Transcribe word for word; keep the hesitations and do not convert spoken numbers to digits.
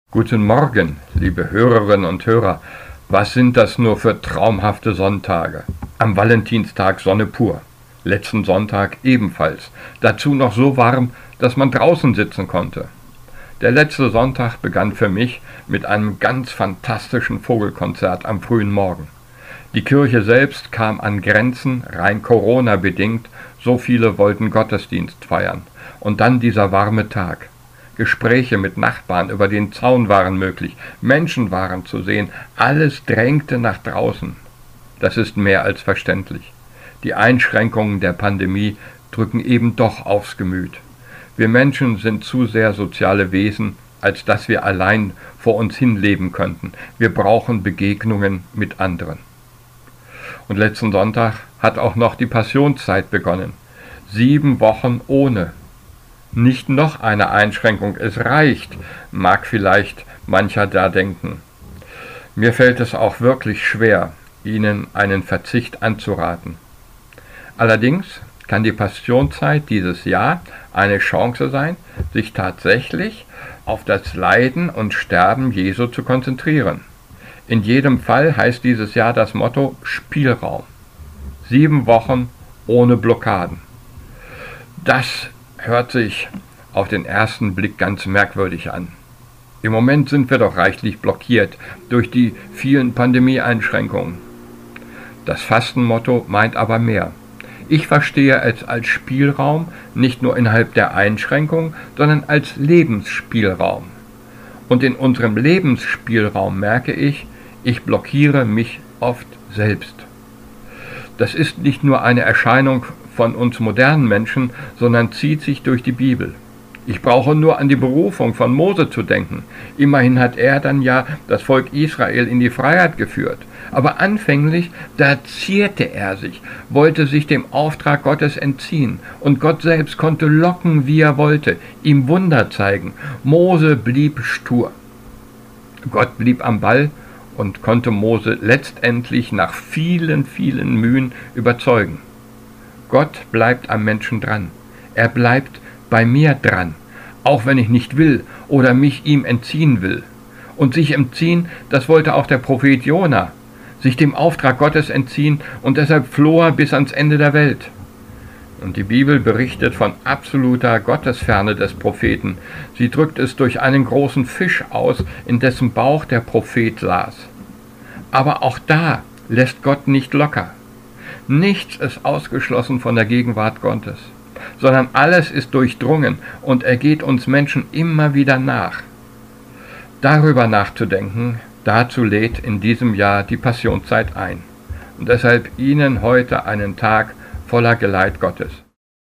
Guten Morgen, liebe Hörerinnen und Hörer. Was sind das nur für traumhafte Sonntage? Am Valentinstag Sonne pur. Letzten Sonntag ebenfalls. Dazu noch so warm, dass man draußen sitzen konnte. Der letzte Sonntag begann für mich mit einem ganz fantastischen Vogelkonzert am frühen Morgen. Die Kirche selbst kam an Grenzen, rein Corona-bedingt. So viele wollten Gottesdienst feiern. Und dann dieser warme Tag. Gespräche mit Nachbarn über den Zaun waren möglich, Menschen waren zu sehen, alles drängte nach draußen. Das ist mehr als verständlich. Die Einschränkungen der Pandemie drücken eben doch aufs Gemüt. Wir Menschen sind zu sehr soziale Wesen, als dass wir allein vor uns hin leben könnten. Wir brauchen Begegnungen mit anderen. Und letzten Sonntag hat auch noch die Passionszeit begonnen. Sieben Wochen ohne. Nicht noch eine Einschränkung, es reicht, mag vielleicht mancher da denken. Mir fällt es auch wirklich schwer, Ihnen einen Verzicht anzuraten. Allerdings kann die Passionszeit dieses Jahr eine Chance sein, sich tatsächlich auf das Leiden und Sterben Jesu zu konzentrieren. In jedem Fall heißt dieses Jahr das Motto Spielraum. Sieben Wochen ohne Blockaden. Das hört sich auf den ersten Blick ganz merkwürdig an. Im Moment sind wir doch reichlich blockiert durch die vielen Pandemie-Einschränkungen. Das Fastenmotto meint aber mehr. Ich verstehe es als Spielraum, nicht nur innerhalb der Einschränkung, sondern als Lebensspielraum. Und in unserem Lebensspielraum merke ich, ich blockiere mich oft selbst. Das ist nicht nur eine Erscheinung von uns modernen Menschen, sondern zieht sich durch die Bibel. Ich brauche nur an die Berufung von Mose zu denken. Immerhin hat er dann ja das Volk Israel in die Freiheit geführt. Aber anfänglich, da zierte er sich, wollte sich dem Auftrag Gottes entziehen. Und Gott selbst konnte locken, wie er wollte, ihm Wunder zeigen. Mose blieb stur. Gott blieb am Ball und konnte Mose letztendlich nach vielen, vielen Mühen überzeugen. Gott bleibt am Menschen dran. Er bleibt bei mir dran, auch wenn ich nicht will oder mich ihm entziehen will. Und sich entziehen, das wollte auch der Prophet Jona, sich dem Auftrag Gottes entziehen, und deshalb floh er bis ans Ende der Welt. Und die Bibel berichtet von absoluter Gottesferne des Propheten. Sie drückt es durch einen großen Fisch aus, in dessen Bauch der Prophet saß. Aber auch da lässt Gott nicht locker. Nichts ist ausgeschlossen von der Gegenwart Gottes, sondern alles ist durchdrungen und er geht uns Menschen immer wieder nach. Darüber nachzudenken, dazu lädt in diesem Jahr die Passionszeit ein. Und deshalb Ihnen heute einen Tag voller Geleit Gottes.